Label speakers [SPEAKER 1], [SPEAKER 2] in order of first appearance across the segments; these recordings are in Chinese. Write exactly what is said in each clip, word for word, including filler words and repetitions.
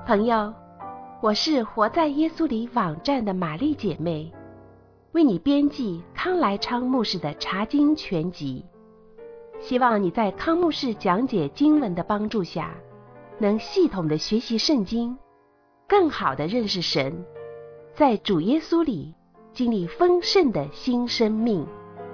[SPEAKER 1] 朋友，我是活在耶稣里网站的玛丽姐妹，为你编辑康来昌牧师的查经全集。希望你在康牧师讲解经文的帮助下，能系统的学习圣经，更好的认识神，在主耶稣里经历丰盛的新生命。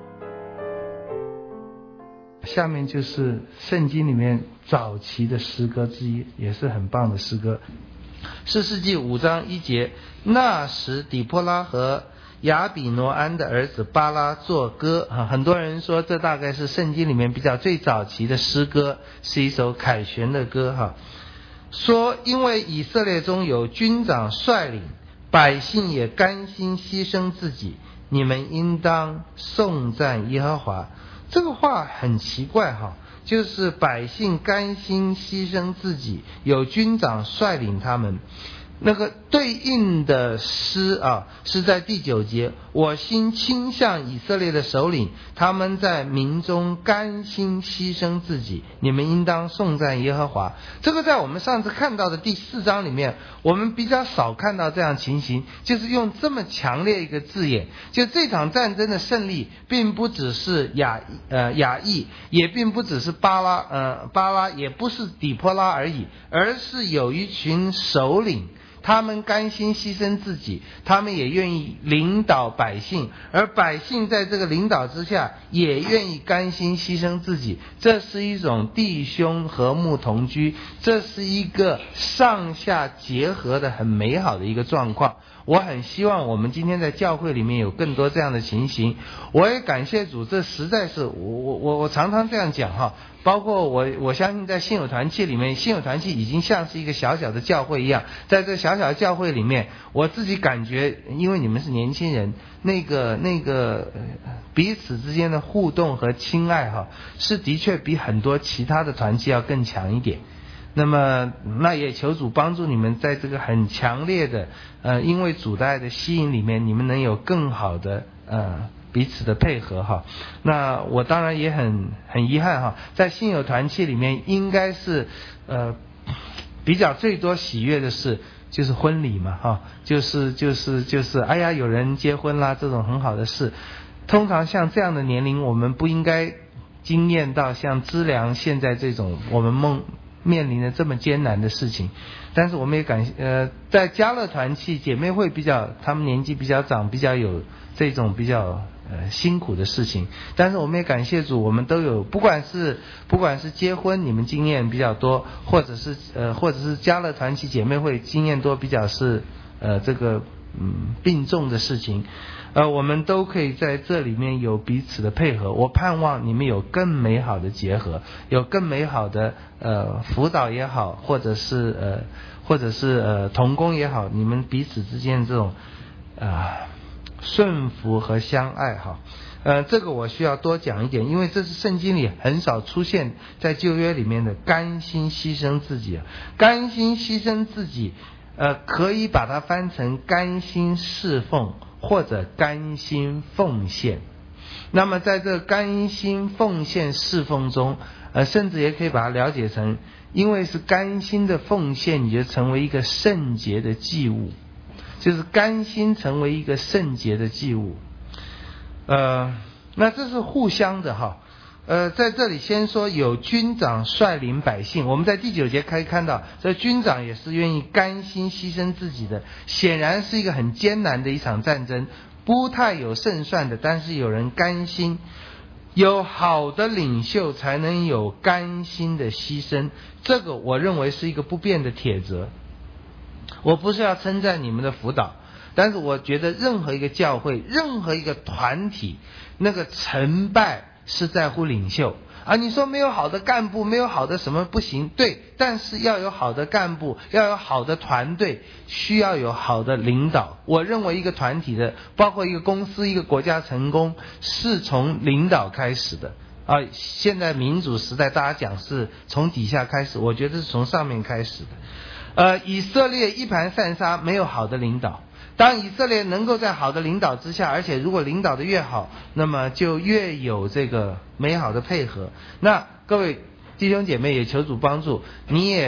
[SPEAKER 2] 下面就是圣经里面早期的诗歌之一，也是很棒的诗歌。士世记五章一节，那时底波拉和亚比挪安的儿子巴拉作歌啊，很多人说这大概是圣经里面比较最早期的诗歌，是一首凯旋的歌哈。说因为以色列中有军长率领，百姓也甘心牺牲自己，你们应当颂赞耶和华。这个话很奇怪哈，就是百姓甘心牺牲自己，有军长率领他们。那个对应的诗啊，是在第九节，我心倾向以色列的首领，他们在民中甘心牺牲自己，你们应当颂赞耶和华。这个在我们上次看到的第四章里面，我们比较少看到这样情形，就是用这么强烈一个字眼，就这场战争的胜利并不只是亚呃亚裔，也并不只是巴拉呃巴拉，也不是底波拉而已，而是有一群首领，他们甘心牺牲自己，他们也愿意领导百姓，而百姓在这个领导之下也愿意甘心牺牲自己。这是一种弟兄和睦同居，这是一个上下结合的很美好的一个状况。我很希望我们今天在教会里面有更多这样的情形。我也感谢主，这实在是我我我我常常这样讲哈，包括我我相信在信友团契里面，信友团契已经像是一个小小的教会一样，在这小小的教会里面，我自己感觉，因为你们是年轻人，那个那个彼此之间的互动和亲爱哈，是的确比很多其他的团契要更强一点。那么那也求主帮助你们在这个很强烈的呃因为主的爱的吸引里面，你们能有更好的呃彼此的配合哈。那我当然也很很遗憾哈，在信友团契里面应该是呃比较最多喜悦的事就是婚礼嘛哈，就是就是就是哎呀有人结婚啦，这种很好的事。通常像这样的年龄，我们不应该经验到像知良现在这种我们梦面临的这么艰难的事情。但是我们也感呃在嘉乐团契姐妹会比较，他们年纪比较长，比较有这种比较呃辛苦的事情。但是我们也感谢主，我们都有，不管是不管是结婚你们经验比较多，或者是呃或者是嘉乐团契姐妹会经验多，比较是呃这个嗯病重的事情，呃我们都可以在这里面有彼此的配合。我盼望你们有更美好的结合，有更美好的呃辅导也好，或者是呃或者是呃同工也好，你们彼此之间这种啊、呃、顺服和相爱哈。呃这个我需要多讲一点，因为这是圣经里很少出现在旧约里面的甘心牺牲自己。甘心牺牲自己呃可以把它翻成甘心侍奉或者甘心奉献。那么在这甘心奉献侍奉中，呃，甚至也可以把它了解成，因为是甘心的奉献，你就成为一个圣洁的祭物，就是甘心成为一个圣洁的祭物。呃，那这是互相的哈。呃，在这里先说有军长率领百姓，我们在第九节可以看到，这军长也是愿意甘心牺牲自己的，显然是一个很艰难的一场战争，不太有胜算的，但是有人甘心。有好的领袖才能有甘心的牺牲，这个我认为是一个不变的铁则。我不是要称赞你们的辅导，但是我觉得任何一个教会，任何一个团体，那个成败是在乎领袖啊。你说没有好的干部，没有好的什么不行，对，但是要有好的干部，要有好的团队，需要有好的领导。我认为一个团体的，包括一个公司一个国家成功是从领导开始的啊。现在民主时代大家讲是从底下开始，我觉得是从上面开始的。呃，以色列一盘散沙，没有好的领导。当以色列能够在好的领导之下，而且如果领导的越好，那么就越有这个美好的配合。那各位弟兄姐妹也求主帮助，你也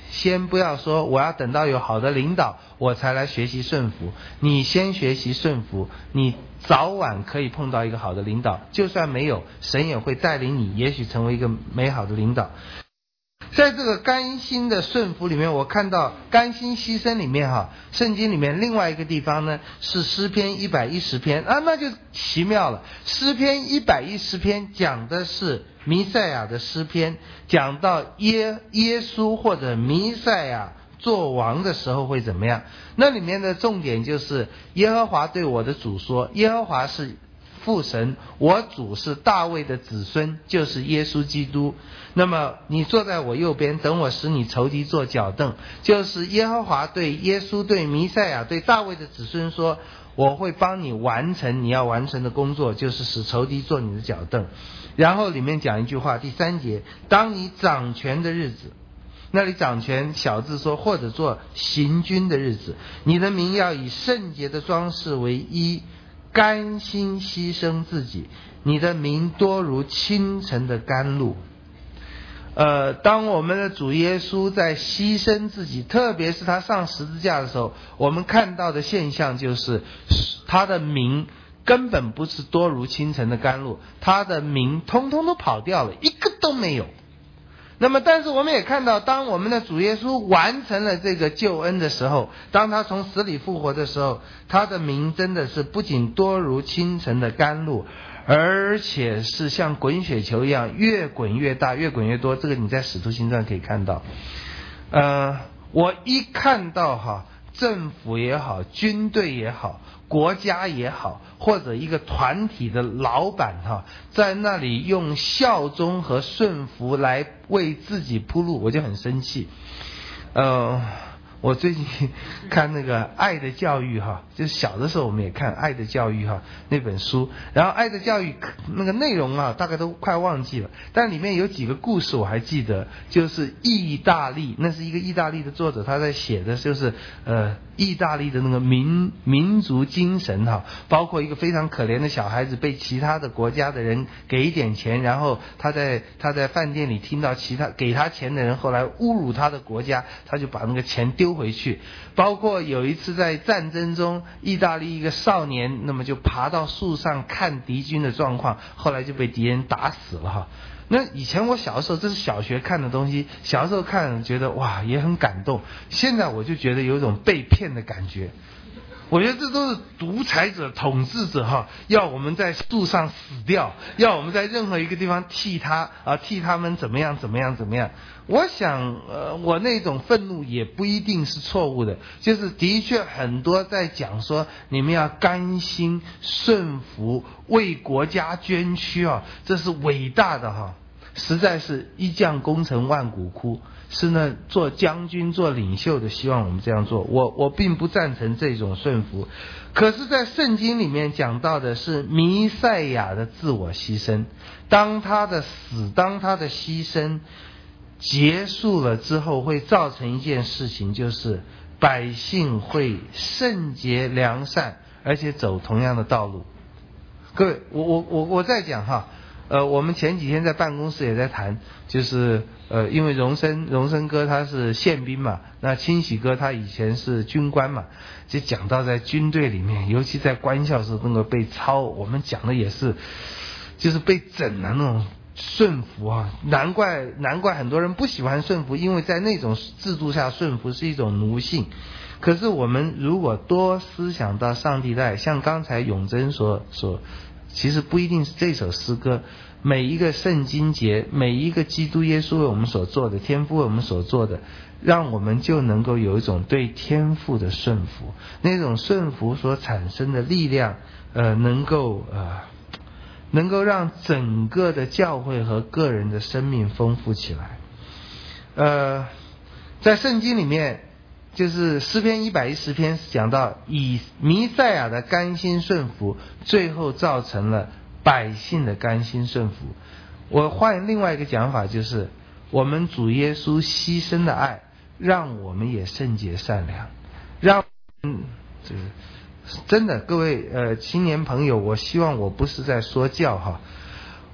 [SPEAKER 2] 先不要说我要等到有好的领导我才来学习顺服，你先学习顺服，你早晚可以碰到一个好的领导，就算没有，神也会带领你，也许成为一个美好的领导。在这个甘心的顺服里面，我看到甘心牺牲里面哈，圣经里面另外一个地方呢是诗篇一百一十篇啊，那就奇妙了。诗篇一百一十篇讲的是弥赛亚的诗篇，讲到耶耶稣或者弥赛亚做王的时候会怎么样。那里面的重点就是耶和华对我的主说，耶和华是父神，我主是大卫的子孙，就是耶稣基督。那么你坐在我右边，等我使你仇敌做脚凳。就是耶和华对耶稣、对弥赛亚、对大卫的子孙说，我会帮你完成你要完成的工作，就是使仇敌做你的脚凳。然后里面讲一句话，第三节，当你掌权的日子，那里掌权小字说或者做行军的日子，你的名要以圣洁的装饰为衣，甘心牺牲自己，你的名多如清晨的甘露。呃，当我们的主耶稣在牺牲自己，特别是他上十字架的时候，我们看到的现象就是他的名根本不是多如清晨的甘露，他的名通通都跑掉了，一个都没有。那么但是我们也看到，当我们的主耶稣完成了这个救恩的时候，当他从死里复活的时候，他的名真的是不仅多如清晨的甘露，而且是像滚雪球一样越滚越大，越滚越多。这个你在使徒行传可以看到。呃，我一看到哈，政府也好，军队也好，国家也好，或者一个团体的老板哈，在那里用效忠和顺服来为自己铺路，我就很生气。呃我最近看那个《爱的教育》哈，就是小的时候我们也看《爱的教育》哈那本书，然后《爱的教育》那个内容啊，大概都快忘记了，但里面有几个故事我还记得，就是意大利，那是一个意大利的作者，他在写的就是呃意大利的那个民民族精神哈，包括一个非常可怜的小孩子被其他的国家的人给一点钱，然后他在他在饭店里听到其他给他钱的人后来侮辱他的国家，他就把那个钱丢回去。包括有一次在战争中，意大利一个少年那么就爬到树上看敌军的状况，后来就被敌人打死了哈。那以前我小的时候，这是小学看的东西，小的时候看觉得哇也很感动，现在我就觉得有一种被骗的感觉。我觉得这都是独裁者、统治者哈，要我们在树上死掉，要我们在任何一个地方替他啊，替他们怎么样怎么样怎么样。我想，呃，我那种愤怒也不一定是错误的，就是的确很多在讲说你们要甘心顺服，为国家捐躯啊，这是伟大的哈。实在是一将功成万骨枯，是呢做将军做领袖的希望我们这样做，我我并不赞成这种顺服。可是在圣经里面讲到的是弥赛亚的自我牺牲，当他的死，当他的牺牲结束了之后，会造成一件事情，就是百姓会圣洁良善，而且走同样的道路。各位，我我我我在讲哈，呃，我们前几天在办公室也在谈，就是呃，因为荣生荣生哥他是宪兵嘛，那清喜哥他以前是军官嘛，就讲到在军队里面，尤其在官校时候那个被操，我们讲的也是，就是被整的那种顺服啊，难怪难怪很多人不喜欢顺服，因为在那种制度下顺服是一种奴性。可是我们如果多思想到上帝的爱，像刚才永贞所所。其实不一定是这首诗歌，每一个圣经节，每一个基督耶稣为我们所做的，天父为我们所做的，让我们就能够有一种对天父的顺服，那种顺服所产生的力量，呃，能够呃，能够让整个的教会和个人的生命丰富起来。呃，在圣经里面，就是诗篇一百一十篇讲到以弥赛亚的甘心顺服，最后造成了百姓的甘心顺服。我换另外一个讲法，就是我们主耶稣牺牲的爱，让我们也圣洁善良，让嗯，这个真的各位呃青年朋友，我希望我不是在说教哈。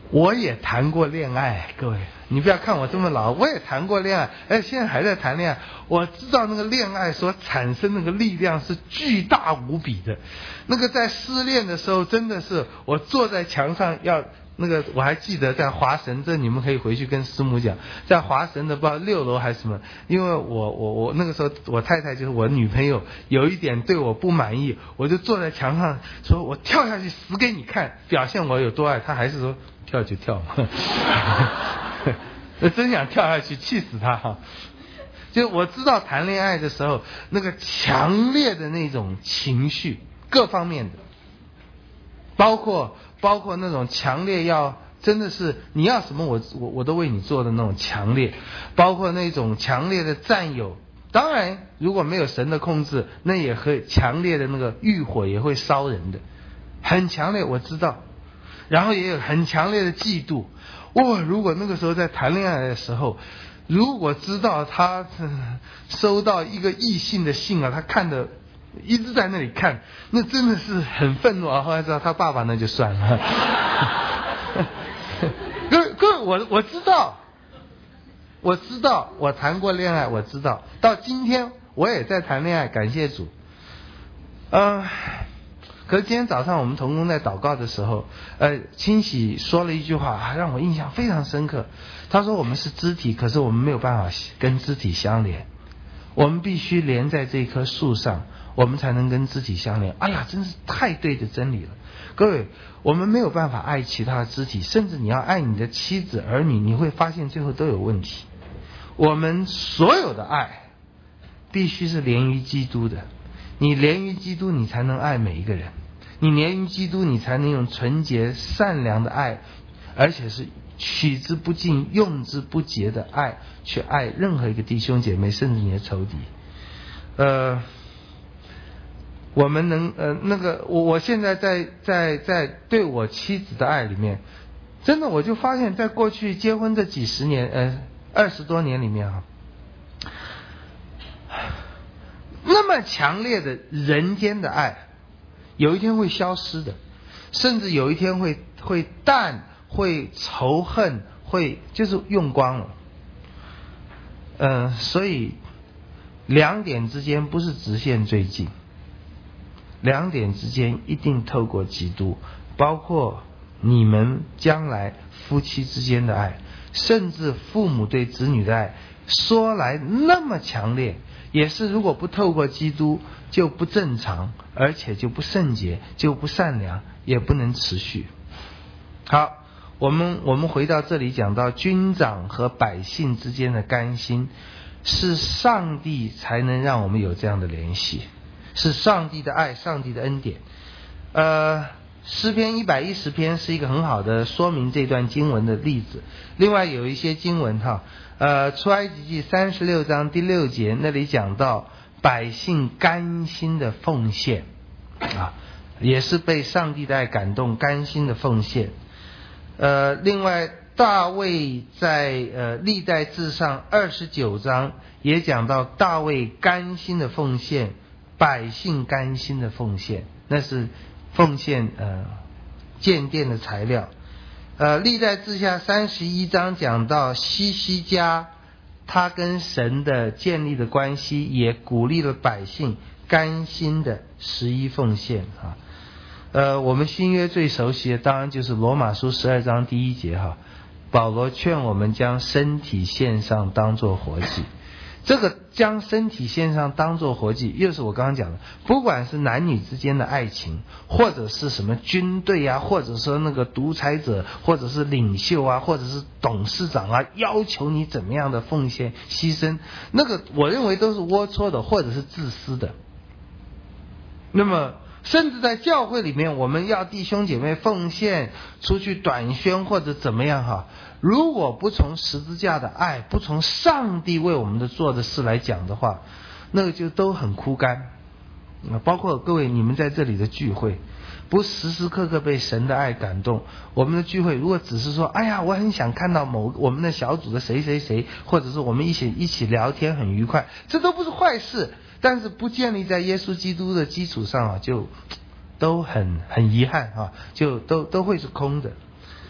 [SPEAKER 2] 我也谈过恋爱，各位，你不要看我这么老，我也谈过恋爱，哎，现在还在谈恋爱。我知道那个恋爱所产生那个力量是巨大无比的。那个在失恋的时候，真的是我坐在墙上要那个，我还记得在华神，这你们可以回去跟师母讲，在华神的不知道六楼还是什么，因为我我我那个时候我太太就是我女朋友，有一点对我不满意，我就坐在墙上说，我跳下去死给你看，表现我有多爱她，还是说跳就跳嘛，真想跳下去气死他哈！就我知道谈恋爱的时候，那个强烈的那种情绪，各方面的，包括包括那种强烈要真的是你要什么我我我都为你做的那种强烈，包括那种强烈的占有。当然，如果没有神的控制，那也会强烈的那个欲火也会烧人的，很强烈，我知道。然后也有很强烈的嫉妒。哇，如果那个时候在谈恋爱的时候，如果知道他收到一个异性的信啊，他看的一直在那里看，那真的是很愤怒啊。后来知道他爸爸那就算了。各位各位，我我知道，我知道，我谈过恋爱，我知道，到今天我也在谈恋爱，感谢主。嗯、呃。可是今天早上我们同工在祷告的时候，呃，清喜说了一句话，让我印象非常深刻。他说我们是肢体，可是我们没有办法跟肢体相连，我们必须连在这棵树上，我们才能跟肢体相连。哎呀，真是太对的真理了。各位，我们没有办法爱其他的肢体，甚至你要爱你的妻子儿女，你会发现最后都有问题。我们所有的爱必须是连于基督的，你连于基督，你才能爱每一个人。你连于基督，你才能用纯洁善良的爱，而且是取之不尽用之不竭的爱去爱任何一个弟兄姐妹，甚至你的仇敌。呃我们能呃那个我我现在在在在对我妻子的爱里面，真的我就发现在过去结婚这几十年呃二十多年里面啊，那么强烈的人间的爱有一天会消失的，甚至有一天会会淡，会仇恨，会就是用光了。嗯、呃，所以两点之间不是直线最近，两点之间一定透过基督，包括你们将来夫妻之间的爱，甚至父母对子女的爱，说来那么强烈，也是如果不透过基督就不正常，而且就不圣洁，就不善良，也不能持续。好，我们我们回到这里讲到军长和百姓之间的甘心，是上帝才能让我们有这样的联系，是上帝的爱，上帝的恩典。呃诗篇一百一十篇是一个很好的说明这段经文的例子。另外有一些经文哈，呃出埃及记三十六章第六节那里讲到百姓甘心的奉献啊，也是被上帝的爱感动，甘心的奉献。呃另外大卫在呃历代志上二十九章也讲到大卫甘心的奉献，百姓甘心的奉献，那是奉献呃建殿的材料。呃历代志下三十一章讲到希西家他跟神的建立的关系，也鼓励了百姓甘心的十一奉献啊。呃我们新约最熟悉的当然就是罗马书十二章第一节哈，保罗劝我们将身体献上当作活祭。这个将身体献上当作活祭，又是我刚刚讲的，不管是男女之间的爱情，或者是什么军队啊，或者说那个独裁者，或者是领袖啊，或者是董事长啊，要求你怎么样的奉献牺牲，那个我认为都是龌龊的，或者是自私的。那么甚至在教会里面，我们要弟兄姐妹奉献出去短宣或者怎么样哈，如果不从十字架的爱，不从上帝为我们的做的事来讲的话，那个就都很枯干。包括各位你们在这里的聚会，不时时刻刻被神的爱感动，我们的聚会如果只是说哎呀我很想看到某我们的小组的谁谁谁，或者是我们一起一起聊天很愉快，这都不是坏事，但是不建立在耶稣基督的基础上啊，就都很很遗憾啊，就都都会是空的。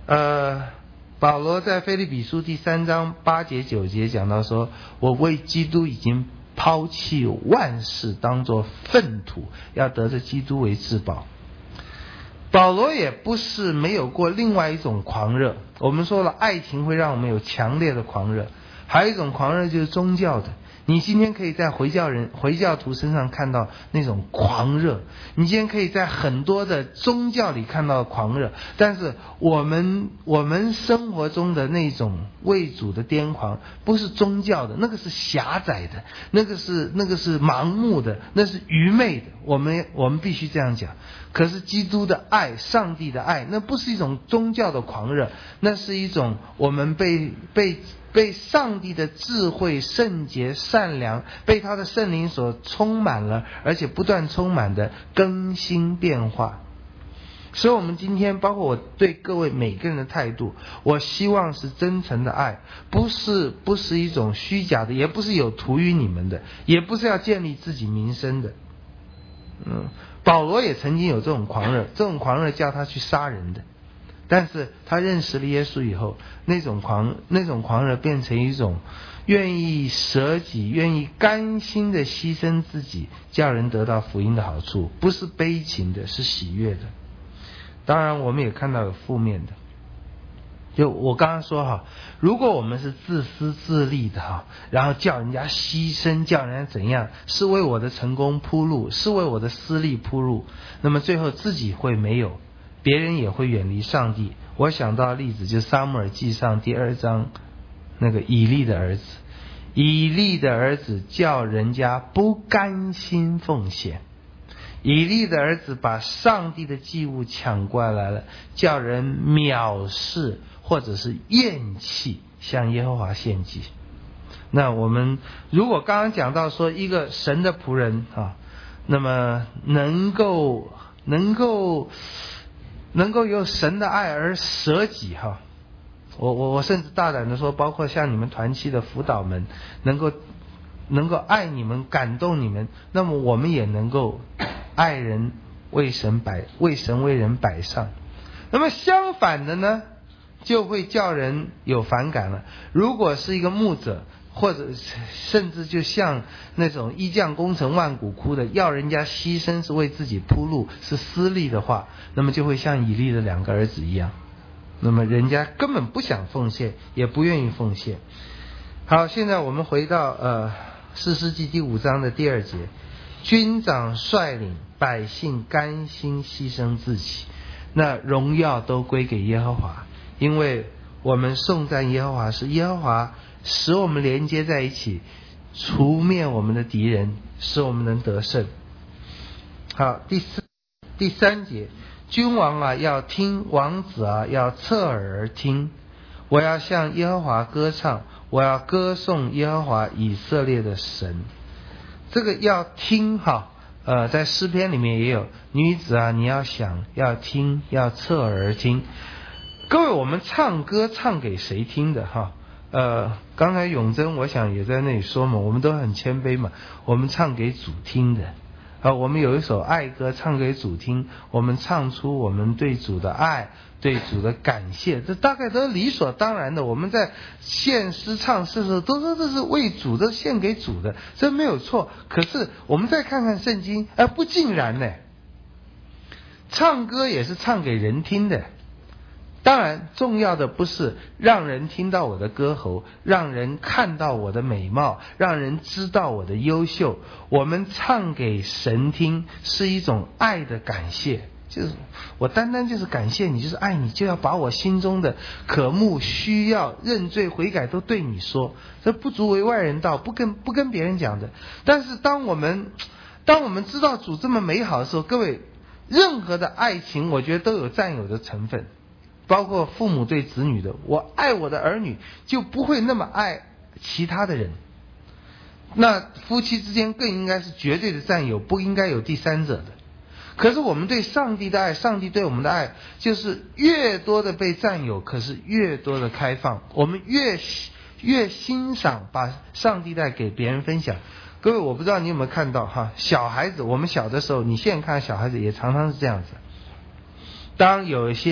[SPEAKER 2] 呃，保罗在腓立比书第三章八节九节讲到说，我为基督已经抛弃万事，当作粪土，要得着基督为至宝。保罗也不是没有过另外一种狂热，我们说了，爱情会让我们有强烈的狂热，还有一种狂热就是宗教的。你今天可以在回教人、回教徒身上看到那种狂热，你今天可以在很多的宗教里看到狂热，但是我们我们生活中的那种为主的癫狂，不是宗教的，那个是狭窄的，那个是那个是盲目的，那是愚昧的。我们我们必须这样讲。可是基督的爱，上帝的爱，那不是一种宗教的狂热，那是一种我们被被。被上帝的智慧、圣洁、善良，被他的圣灵所充满了，而且不断充满的更新变化。所以我们今天包括我对各位每个人的态度，我希望是真诚的爱，不是不是一种虚假的，也不是有图于你们的，也不是要建立自己名声的。嗯，保罗也曾经有这种狂热，这种狂热叫他去杀人的。但是他认识了耶稣以后，那种狂那种狂热变成一种愿意舍己、愿意甘心的牺牲自己，叫人得到福音的好处，不是悲情的，是喜悦的。当然我们也看到有负面的，就我刚刚说哈，如果我们是自私自利的哈，然后叫人家牺牲，叫人家怎样，是为我的成功铺路，是为我的私利铺路，那么最后自己会没有，别人也会远离上帝。我想到的例子就是撒母耳记上第二章那个以利的儿子，以利的儿子叫人家不甘心奉献，以利的儿子把上帝的祭物抢过来了，叫人藐视或者是厌弃向耶和华献祭。那我们如果刚刚讲到说一个神的仆人啊，那么能够能够能够有神的爱而舍己哈，我我我甚至大胆的说，包括像你们团契的辅导们，能够能够爱你们、感动你们，那么我们也能够爱人为神摆为神为人摆上。那么相反的呢，就会叫人有反感了。如果是一个牧者，或者甚至就像那种一将功成万骨枯的，要人家牺牲是为自己铺路，是私利的话，那么就会像以利的两个儿子一样，那么人家根本不想奉献，也不愿意奉献。好，现在我们回到呃士师记第五章的第二节，军长率领百姓甘心牺牲自己，那荣耀都归给耶和华，因为我们颂赞耶和华，是耶和华使我们连接在一起，除灭我们的敌人，使我们能得胜。好，第四第三节，君王啊要听，王子啊要侧耳而听，我要向耶和华歌唱，我要歌颂耶和华以色列的神。这个要听哈，呃，在诗篇里面也有，女子啊你要想，要听，要侧耳而听。各位，我们唱歌唱给谁听的哈？呃，刚才永贞我想也在那里说嘛，我们都很谦卑嘛，我们唱给主听的。呃，我们有一首爱歌唱给主听，我们唱出我们对主的爱，对主的感谢，这大概都是理所当然的。我们在献诗唱诗的时候都说这是为主的，献给主的，这没有错。可是我们再看看圣经，哎、呃，不尽然呢。唱歌也是唱给人听的。当然重要的不是让人听到我的歌喉，让人看到我的美貌，让人知道我的优秀。我们唱给神听是一种爱的感谢，就是我单单就是感谢你，就是爱你，就要把我心中的渴慕、需要、认罪悔改都对你说，这不足为外人道，不跟不跟别人讲的。但是当我们当我们知道主这么美好的时候，各位，任何的爱情我觉得都有占有的成分，包括父母对子女的，我爱我的儿女就不会那么爱其他的人。那夫妻之间更应该是绝对的占有，不应该有第三者的。可是我们对上帝的爱，上帝对我们的爱就是越多的被占有，可是越多的开放，我们越越欣赏把上帝的爱给别人分享。各位，我不知道你有没有看到哈，小孩子，我们小的时候，你现在看小孩子也常常是这样子。当有一些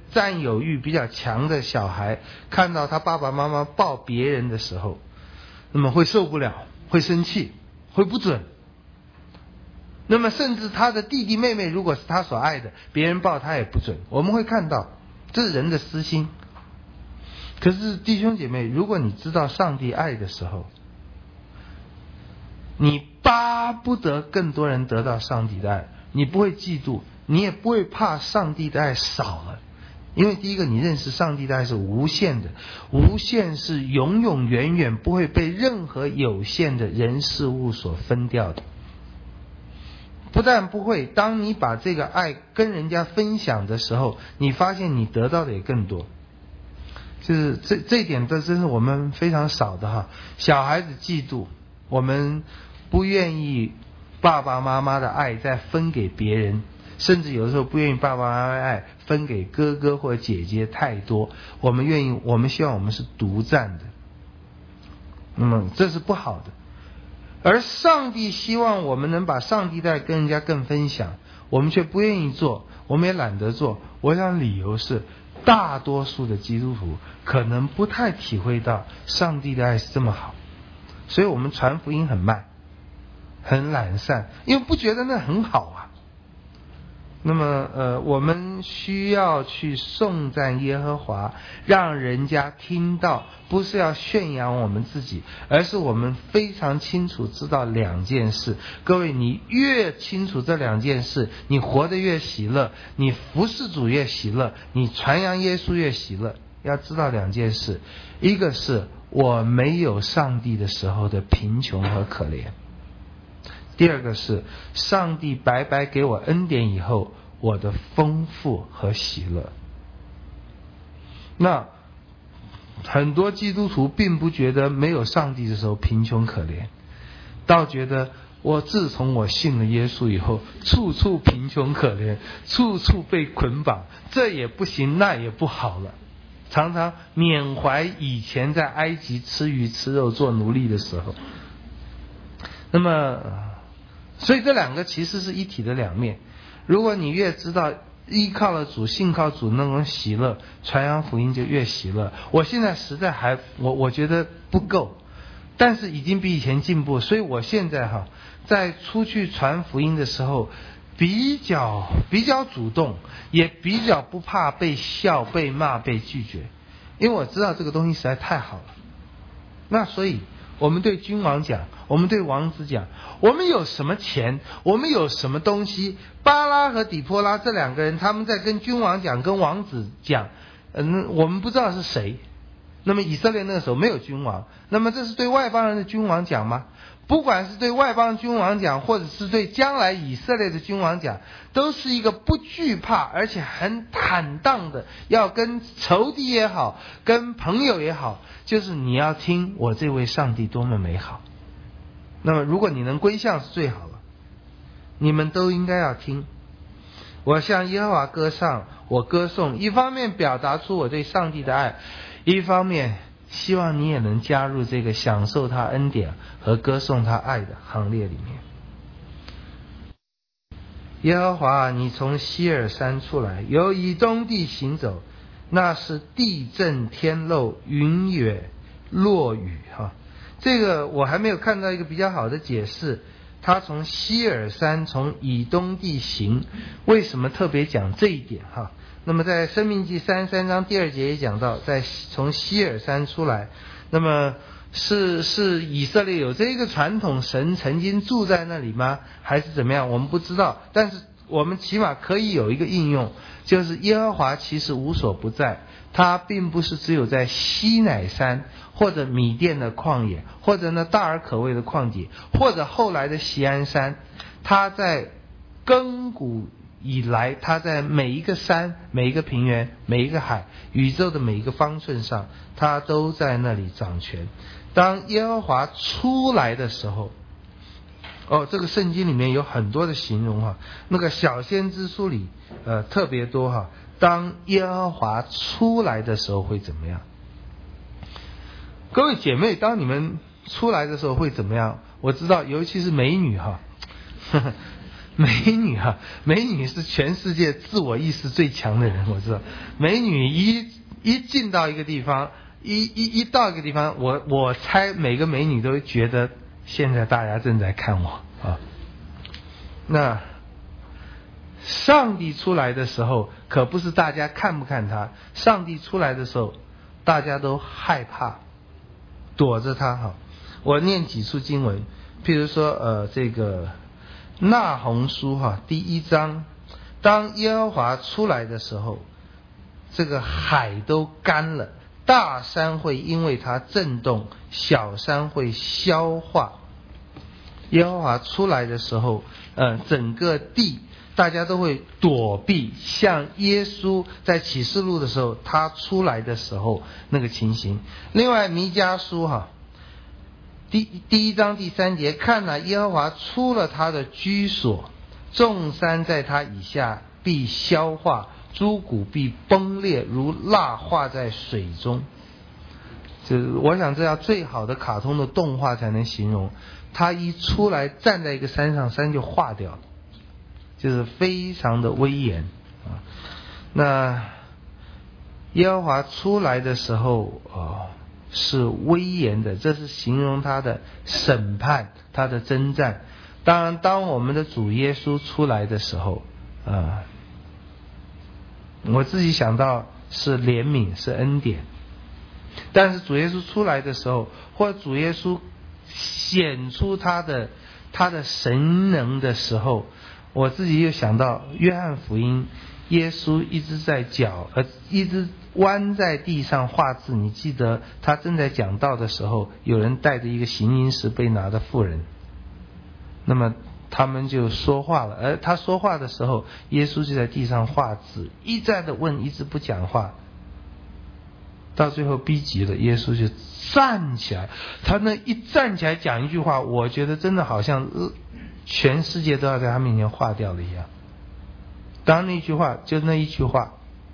[SPEAKER 2] 占有欲比较强的小孩看到他爸爸妈妈抱别人的时候，那么会受不了，会生气，会不准。那么甚至他的弟弟妹妹如果是他所爱的，别人抱他也不准。我们会看到这是人的私心。可是弟兄姐妹，如果你知道上帝爱的时候，你巴不得更多人得到上帝的爱，你不会嫉妒，你也不会怕上帝的爱少了。因为第一个，你认识上帝的爱是无限的，无限是永永远远不会被任何有限的人事物所分掉的。不但不会，当你把这个爱跟人家分享的时候，你发现你得到的也更多。就是这这一点，这真是我们非常少的哈。小孩子嫉妒，我们不愿意爸爸妈妈的爱再分给别人，甚至有的时候不愿意爸爸妈妈的爱分给哥哥或者姐姐太多，我们愿意，我们希望我们是独占的。那么这是不好的。而上帝希望我们能把上帝的爱跟人家更分享，我们却不愿意做，我们也懒得做。我想理由是，大多数的基督徒可能不太体会到上帝的爱是这么好，所以我们传福音很慢，很懒散，因为不觉得那很好啊。那么呃，我们需要去颂赞耶和华，让人家听到，不是要宣扬我们自己，而是我们非常清楚知道两件事。各位，你越清楚这两件事，你活得越喜乐，你服侍主越喜乐，你传扬耶稣越喜乐。要知道两件事，一个是我没有上帝的时候的贫穷和可怜，第二个是上帝白白给我恩典以后我的丰富和喜乐。那很多基督徒并不觉得没有上帝的时候贫穷可怜，倒觉得我自从我信了耶稣以后，处处贫穷可怜，处处被捆绑，这也不行那也不好了，常常缅怀以前在埃及吃鱼吃肉做奴隶的时候。那么所以这两个其实是一体的两面。如果你越知道依靠了主，信靠主那种喜乐，传扬福音就越喜乐。我现在实在还我我觉得不够，但是已经比以前进步，所以我现在哈在出去传福音的时候比较比较主动，也比较不怕被笑、被骂、被拒绝，因为我知道这个东西实在太好了。那所以我们对君王讲，我们对王子讲，我们有什么钱，我们有什么东西。巴拉和底波拉这两个人，他们在跟君王讲，跟王子讲，嗯，我们不知道是谁。那么以色列那个时候没有君王，那么这是对外邦人的君王讲吗？不管是对外邦君王讲，或者是对将来以色列的君王讲，都是一个不惧怕而且很坦荡的，要跟仇敌也好，跟朋友也好，就是你要听我这位上帝多么美好。那么如果你能归向是最好了，你们都应该要听。我向耶和华歌唱，我歌颂，一方面表达出我对上帝的爱，一方面希望你也能加入这个享受他恩典和歌颂他爱的行列里面。耶和华，你从西尔山出来，由以东地行走，那是地震天漏，云雨落雨哈。这个我还没有看到一个比较好的解释，他从西尔山从以东地行，为什么特别讲这一点哈？那么在申命记三十三章第二节也讲到，在从西尔山出来，那么是是以色列有这个传统，神曾经住在那里吗？还是怎么样？我们不知道，但是我们起码可以有一个应用，就是耶和华其实无所不在，他并不是只有在西乃山或者米甸的旷野，或者呢大而可畏的旷野，或者后来的锡安山，他在亘古以来，他在每一个山、每一个平原、每一个海、宇宙的每一个方寸上，他都在那里掌权。当耶和华出来的时候，哦，这个圣经里面有很多的形容哈，那个小先知书里呃特别多哈。当耶和华出来的时候会怎么样？各位姐妹，当你们出来的时候会怎么样？我知道，尤其是美女哈，呵呵美女啊，美女是全世界自我意识最强的人，我知道。美女一一进到一个地方，一一一到一个地方，我我猜每个美女都觉得现在大家正在看我啊。那上帝出来的时候，可不是大家看不看他，上帝出来的时候，大家都害怕，躲着他哈。我念几处经文，譬如说呃这个那鸿书哈第一章，当耶和华出来的时候，这个海都干了，大山会因为它震动，小山会消化。耶和华出来的时候，呃，整个地大家都会躲避，像耶稣在启示录的时候，他出来的时候那个情形。另外弥迦书哈，第第一章第三节，看了耶和华出了他的居所，众山在他以下必消化，诸谷必崩裂，如蜡化在水中。就是我想这要最好的卡通的动画才能形容，他一出来站在一个山上，山就化掉了，就是非常的威严啊。那耶和华出来的时候哦，是威严的，这是形容他的审判，他的征战。当然当我们的主耶稣出来的时候啊，我自己想到是怜悯，是恩典。但是主耶稣出来的时候，或者主耶稣显出他的他的神能的时候，我自己又想到约翰福音，耶稣一直在脚呃一直弯在地上画字。你记得他正在讲道的时候，有人带着一个行淫时被拿的妇人，那么他们就说话了，而他说话的时候，耶稣就在地上画字，一再的问，一直不讲话，到最后逼急了，耶稣就站起来。他那一站起来讲一句话，我觉得真的好像全世界都要在他面前化掉了一样。当那句话，就那一句话，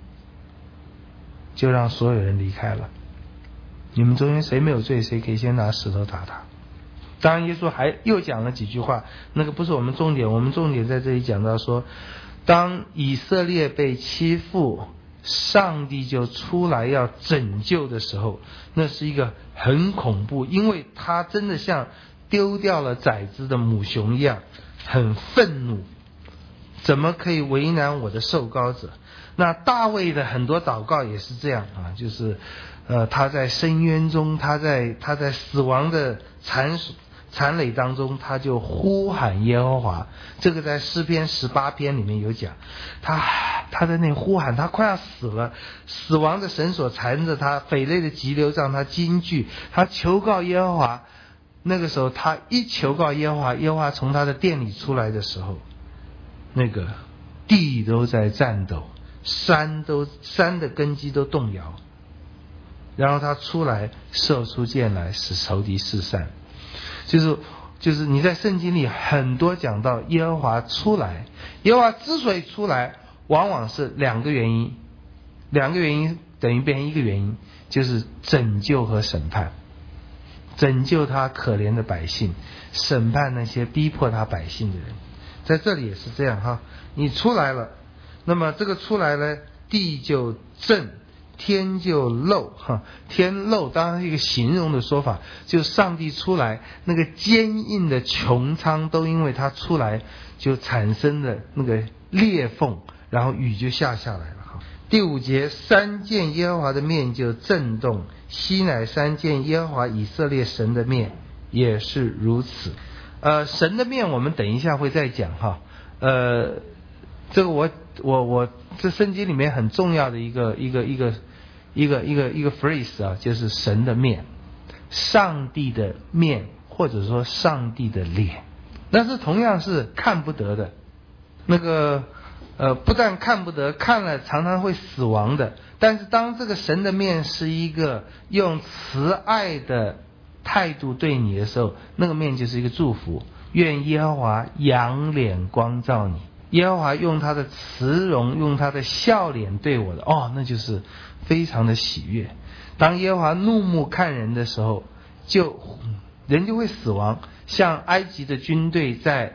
[SPEAKER 2] 就让所有人离开了。你们中间谁没有罪，谁可以先拿石头打他。当然耶稣还又讲了几句话，那个不是我们重点，我们重点在这里讲到说，当以色列被欺负，上帝就出来要拯救的时候，那是一个很恐怖，因为他真的像丢掉了崽子的母熊一样，很愤怒，怎么可以为难我的受膏者？那大卫的很多祷告也是这样啊，就是呃他在深渊中，他在他在死亡的残残垒当中，他就呼喊耶和华。这个在诗篇十八篇里面有讲，他他在那呼喊，他快要死了，死亡的绳索缠着他，匪类的急流让他惊惧，他求告耶和华。那个时候他一求告耶和华，耶和华从他的殿里出来的时候，那个地都在颤抖，山都山的根基都动摇，然后他出来射出箭来，使仇敌四散。就是就是你在圣经里很多讲到耶和华出来，耶和华之所以出来，往往是两个原因，两个原因等于变成一个原因，就是拯救和审判。拯救他可怜的百姓，审判那些逼迫他百姓的人。在这里也是这样哈，你出来了，那么这个出来了，地就震，天就漏哈，天漏当然是一个形容的说法，就上帝出来，那个坚硬的穹苍都因为他出来就产生了那个裂缝，然后雨就下下来了哈。第五节，山见耶和华的面就震动，西乃山见耶和华以色列神的面也是如此。呃，神的面我们等一下会再讲哈。呃，这个我我我这圣经里面很重要的一个一个一个一个一个一个 phrase 啊，就是神的面，上帝的面，或者说上帝的脸。但是同样是看不得的，那个呃不但看不得，看了常常会死亡的。但是当这个神的面是一个用慈爱的态度对你的时候，那个面就是一个祝福。愿耶和华仰脸光照你，耶和华用他的慈容，用他的笑脸对我的，哦，那就是非常的喜悦。当耶和华怒目看人的时候，就人就会死亡，像埃及的军队在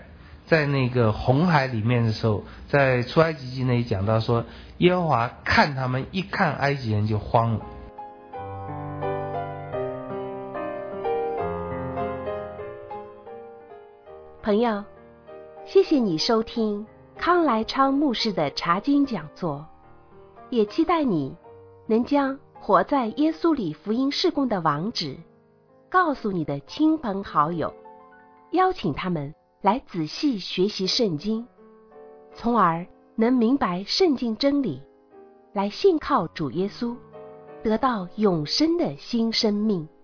[SPEAKER 2] 在那个红海里面的时候，在出埃及记那里讲到说，耶和华看他们，一看埃及人就慌了。
[SPEAKER 1] 朋友，谢谢你收听康来昌牧师的查经讲座，也期待你能将活在耶稣里福音事工的网址告诉你的亲朋好友，邀请他们来仔细学习圣经，从而能明白圣经真理，来信靠主耶稣，得到永生的新生命。